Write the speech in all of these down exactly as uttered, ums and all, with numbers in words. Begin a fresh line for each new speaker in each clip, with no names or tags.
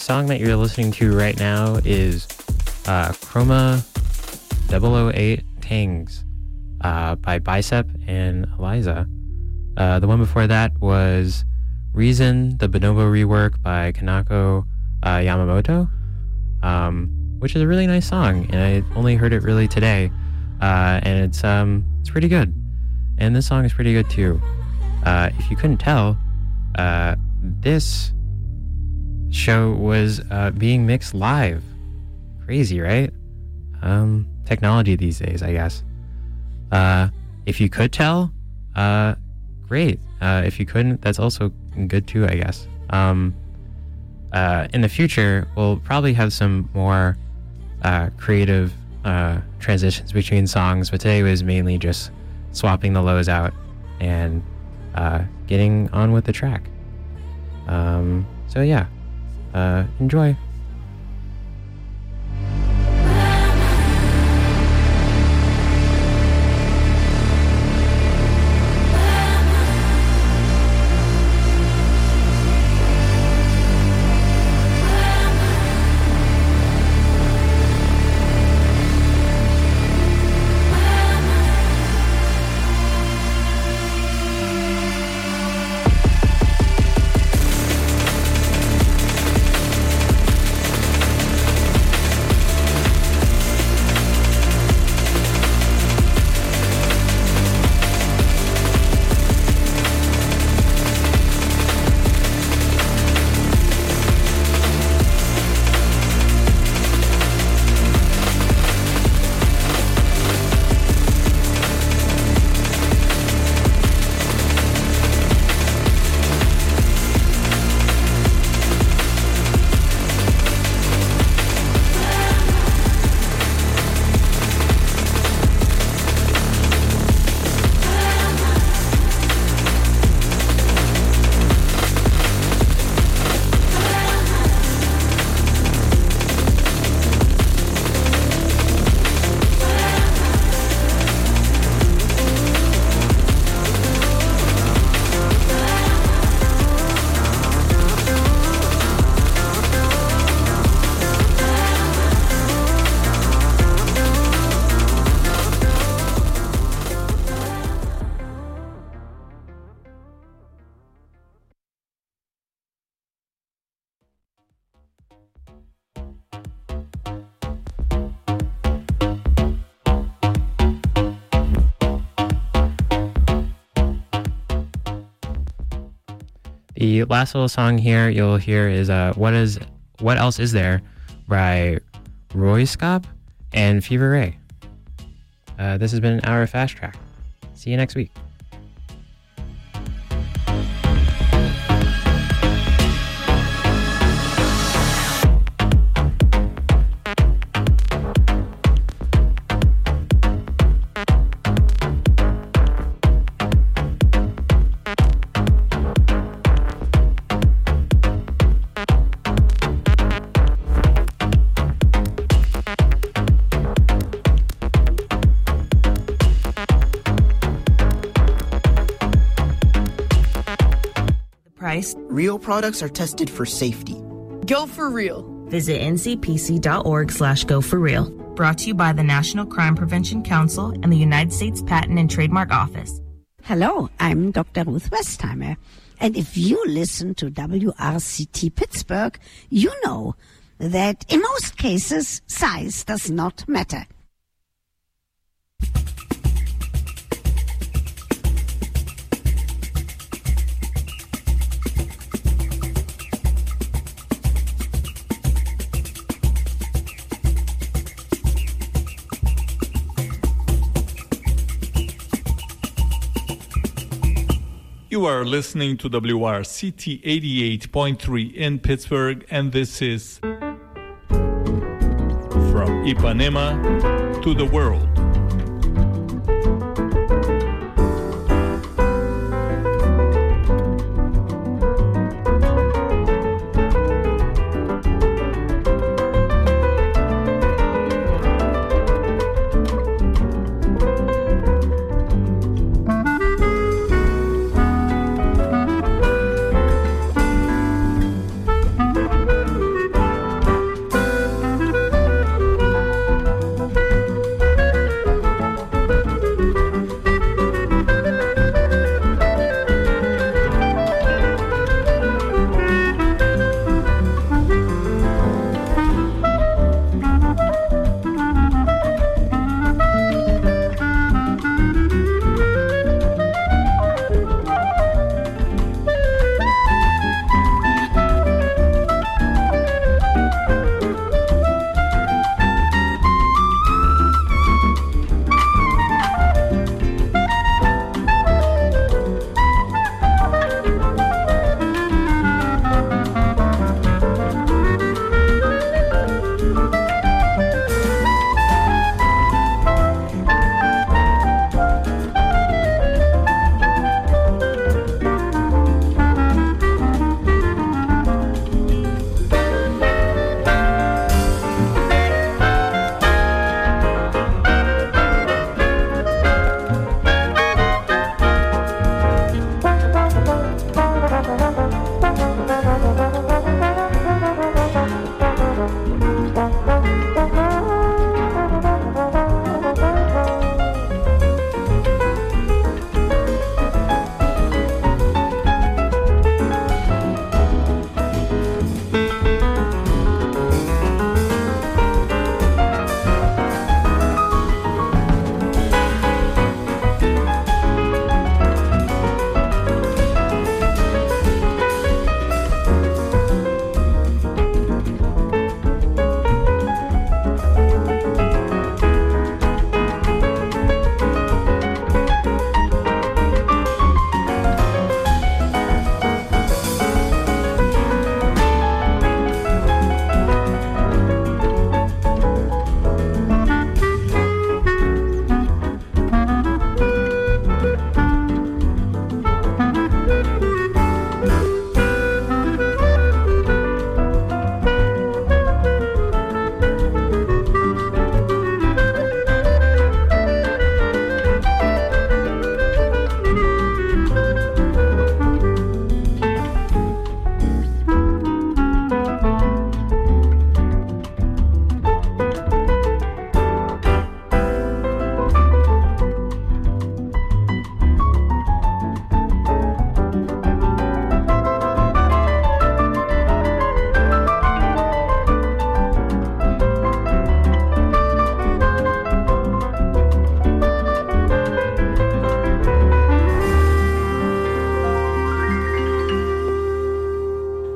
song that you're listening to right now is uh, Chroma double oh eight Tangs uh, by Bicep and Eliza. Uh, the one before that was Reason, the Bonobo rework by Kanako uh, Yamamoto, um, which is a really nice song, and I only heard it really today, uh, and it's um, it's pretty good. And this song is pretty good too. Uh, if you couldn't tell, uh, this show was uh, being mixed live. Crazy, right? Um, technology these days, I guess. Uh, if you could tell, uh, great. Uh, if you couldn't, that's also good too, I guess. Um, uh, in the future, we'll probably have some more uh, creative uh, transitions between songs, but today was mainly just swapping the lows out and uh, getting on with the track. Um, so yeah, uh, enjoy. The last little song here you'll hear is uh, "What Is What Else Is There" by Royskop and Fever Ray. Uh, this has been an hour of Fast Track. See you next week.
Real products are tested for safety.
Go for real.
Visit ncpc.org slash go for real. Brought to you by the National Crime Prevention Council and the United States Patent and Trademark Office.
Hello, I'm Doctor Ruth Westheimer. And if you listen to W R C T Pittsburgh, you know that in most cases, size does not matter.
You are listening to W R C T eighty-eight point three in Pittsburgh, and this is From Ipanema to the World.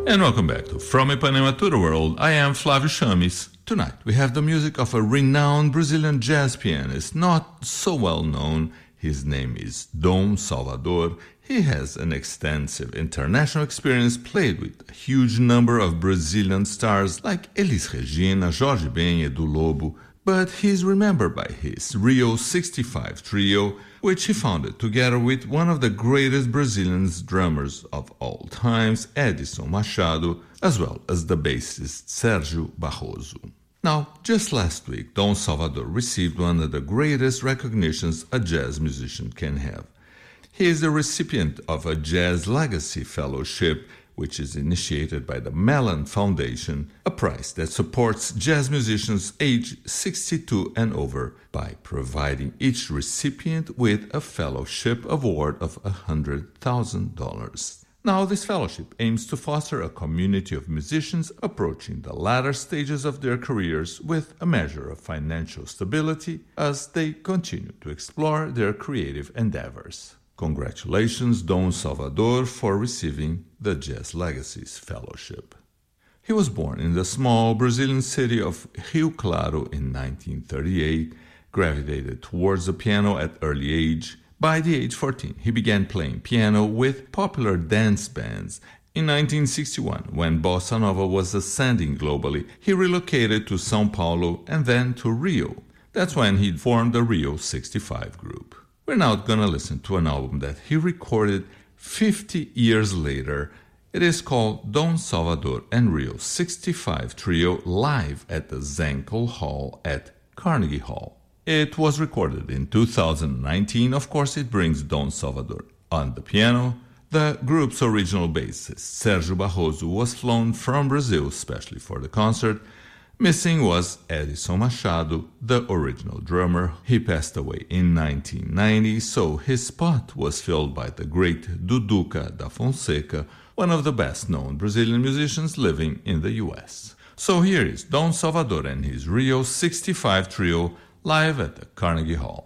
And welcome back to From Ipanema to the World. I am Flávio Chames. Tonight we have the music of a renowned Brazilian jazz pianist, not so well known. His name is Dom Salvador. He has an extensive international experience, played with a huge number of Brazilian stars like Elis Regina, Jorge Ben, Edu Lobo, but he's remembered by his Rio sixty-five Trio, which he founded together with one of the greatest Brazilian drummers of all times, Edson Machado, as well as the bassist Sérgio Barroso. Now, just last week, Dom Salvador received one of the greatest recognitions a jazz musician can have. He is the recipient of a Jazz Legacy Fellowship, which is initiated by the Mellon Foundation, a prize that supports jazz musicians aged sixty-two and over by providing each recipient with a fellowship award of one hundred thousand dollars. Now, this fellowship aims to foster a community of musicians approaching the latter stages of their careers with a measure of financial stability as they continue to explore their creative endeavors. Congratulations, Dom Salvador, for receiving the Jazz Legacies Fellowship. He was born in the small Brazilian city of Rio Claro in nineteen thirty-eight, gravitated towards the piano at early age. By the age fourteen, he began playing piano with popular dance bands. In nineteen sixty-one, when Bossa Nova was ascending globally, he relocated to São Paulo and then to Rio. That's when he formed the Rio sixty-five group. We're now going to listen to an album that he recorded fifty years later. It is called Dom Salvador and Rio sixty-five Trio live at the Zenkel Hall at Carnegie Hall. It was recorded in two thousand nineteen. Of course, it brings Dom Salvador on the piano. The group's original bassist, Sérgio Barroso, was flown from Brazil especially for the concert. Missing was Edson Machado, the original drummer. He passed away in nineteen ninety, so his spot was filled by the great Duduca da Fonseca, one of the best-known Brazilian musicians living in the U S. So here is Dom Salvador and his Rio sixty-five Trio live at the Carnegie Hall.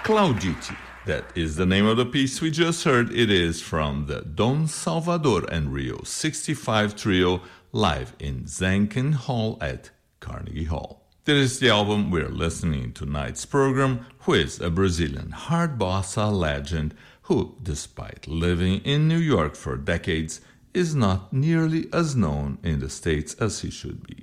Claudite. That is the name of the piece we just heard. It is from the Dom Salvador and Rio sixty-five Trio live in Zanken Hall at Carnegie Hall. This is the album we're listening to tonight's program, who is a Brazilian hard bossa legend who, despite living in New York for decades, is not nearly as known in the States as he should be.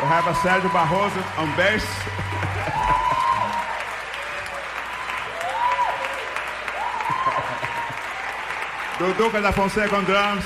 We have a Sérgio Barroso on bass. Duduca da Fonseca on drums.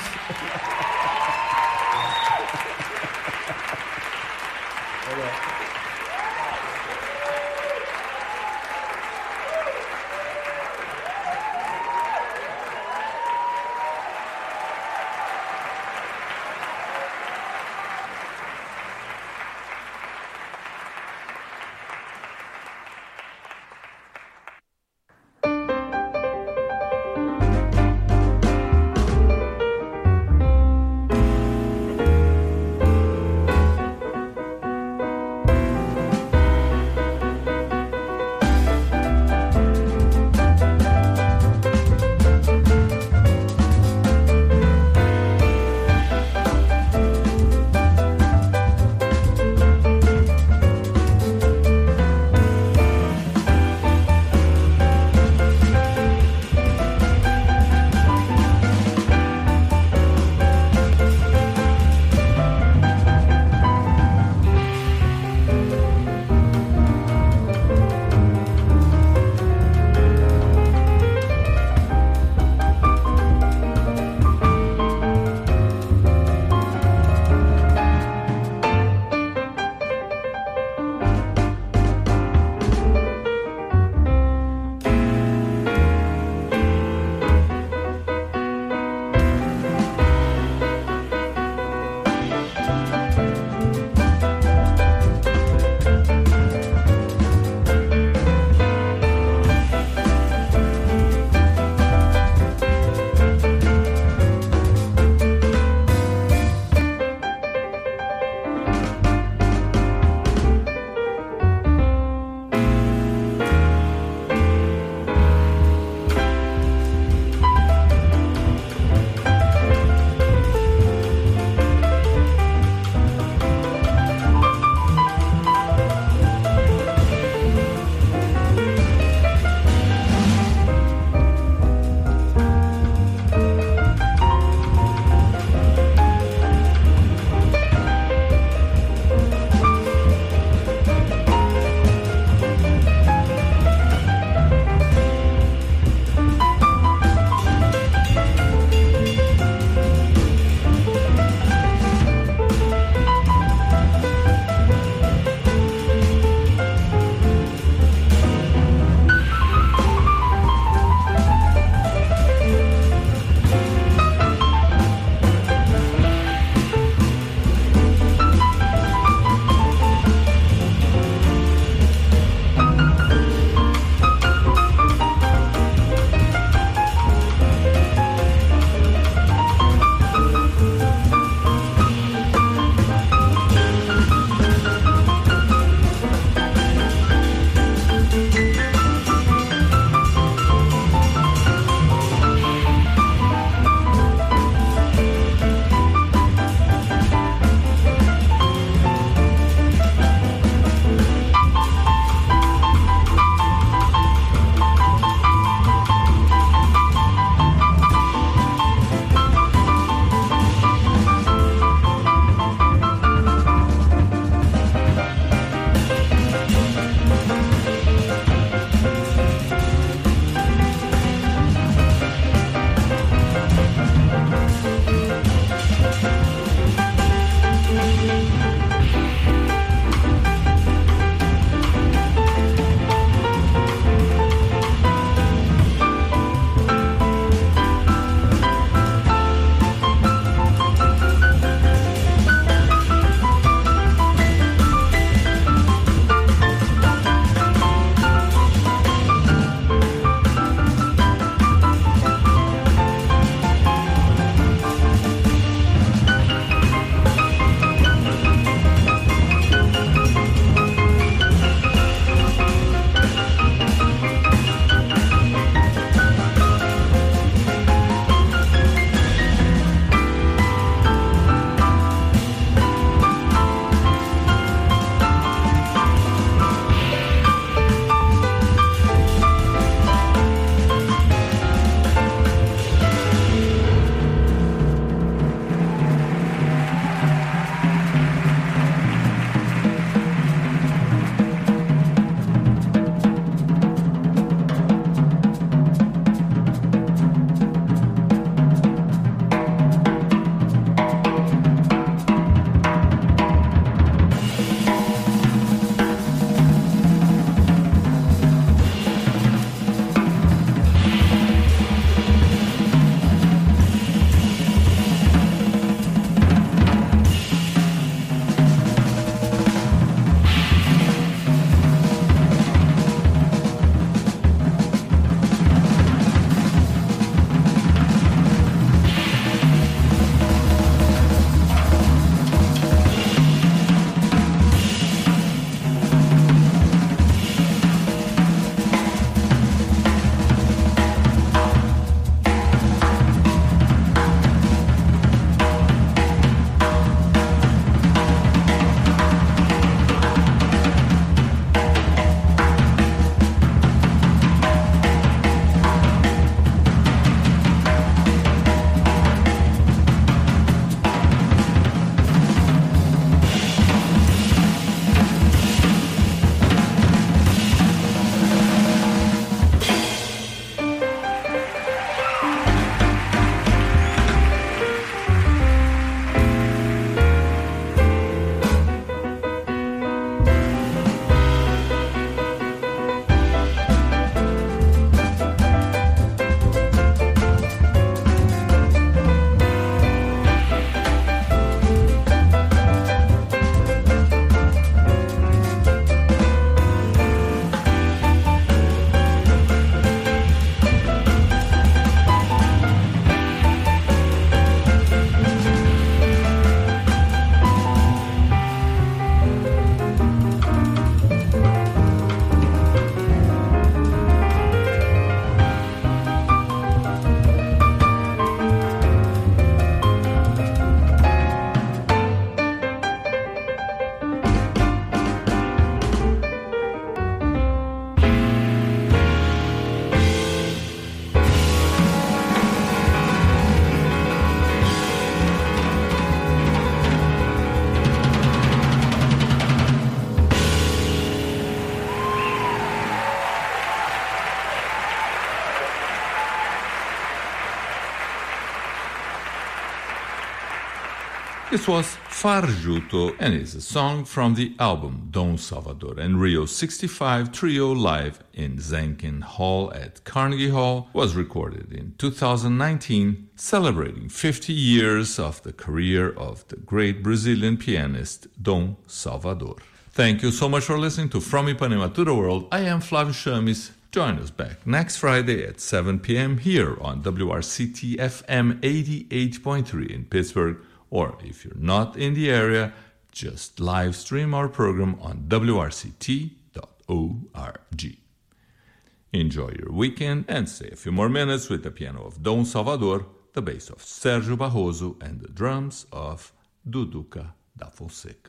This was Farjuto, and it's a song from the album Dom Salvador and Rio sixty-five Trio live in Zenkin Hall at Carnegie Hall, was recorded in two thousand nineteen, celebrating fifty years of the career of the great Brazilian pianist Dom Salvador. Thank you so much for listening to From Ipanema to the World. I am Flavio Chames. Join us back next Friday at seven p.m. here on W R C T F M eighty-eight point three in Pittsburgh. Or if you're not in the area, just live stream our program on W R C T dot org. Enjoy your weekend and stay a few more minutes with the piano of Dom Salvador, the bass of Sérgio Barroso, and the drums of Duduca da Fonseca.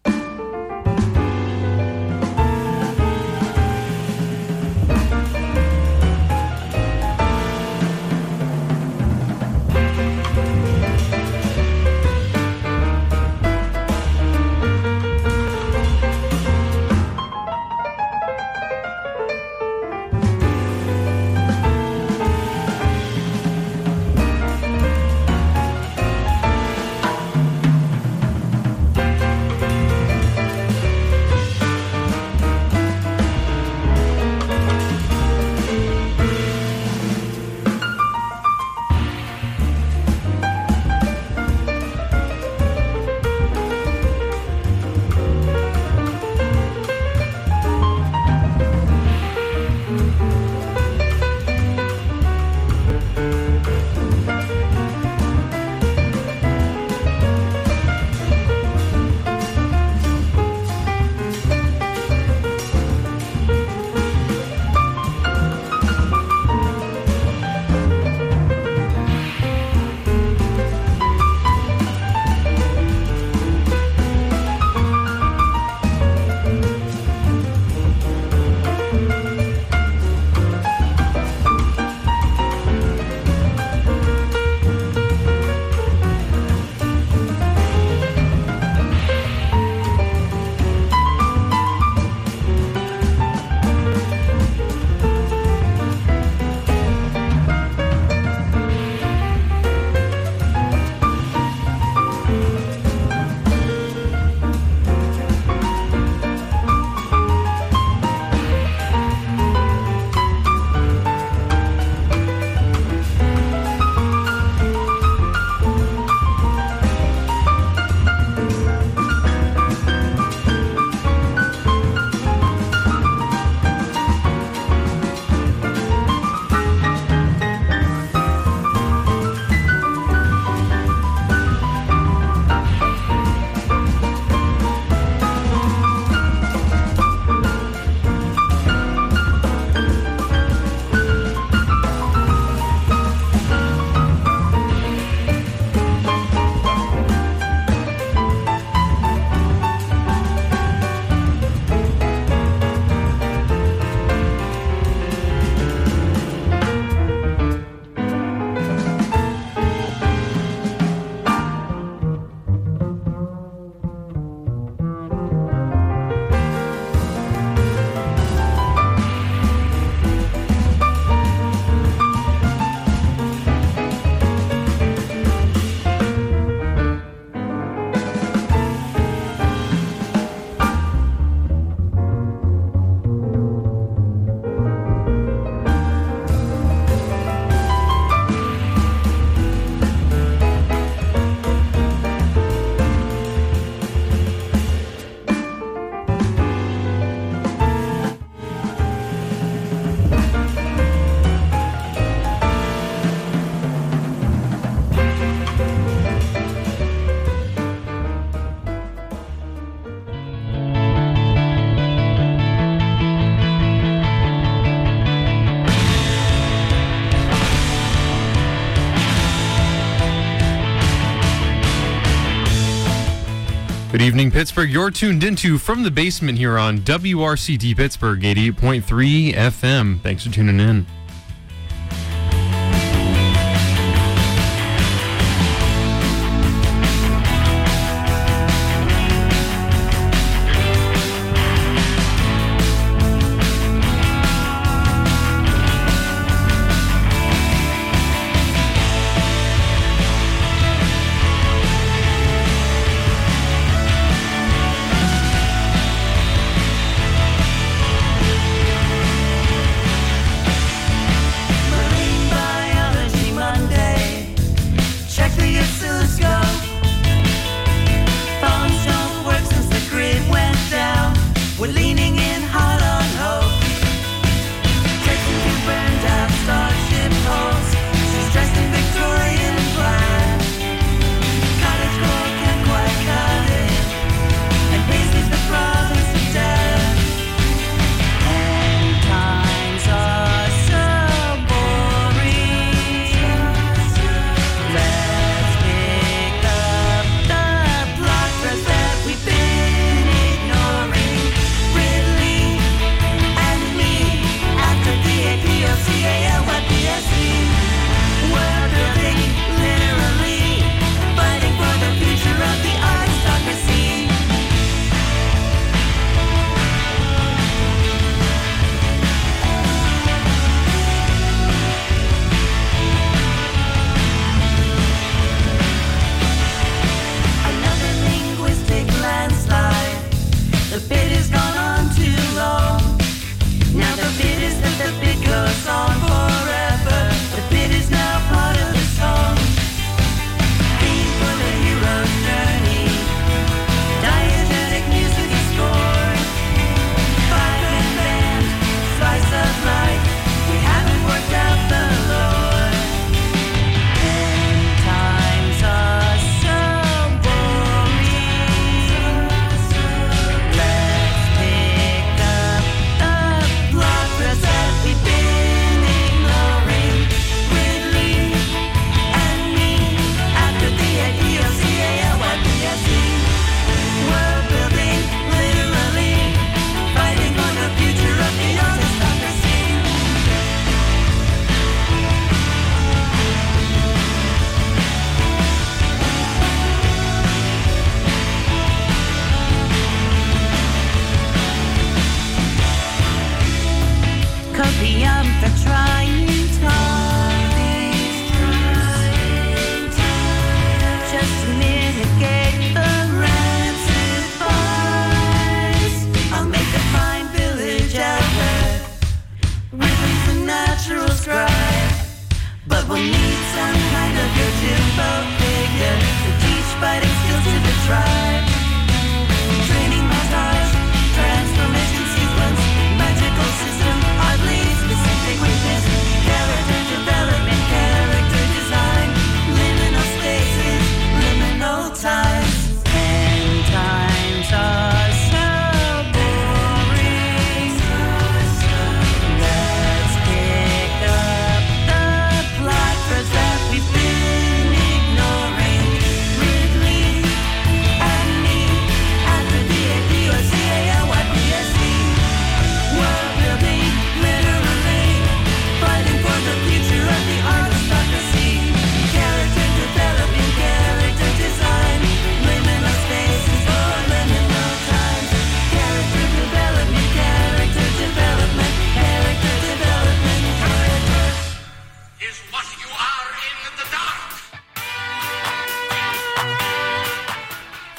Good evening, Pittsburgh. You're tuned into From the Basement here on W R C T Pittsburgh eighty-eight point three F M. Thanks for tuning in.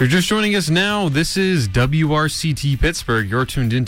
you're just joining us now, this is W R C T Pittsburgh. You're tuned into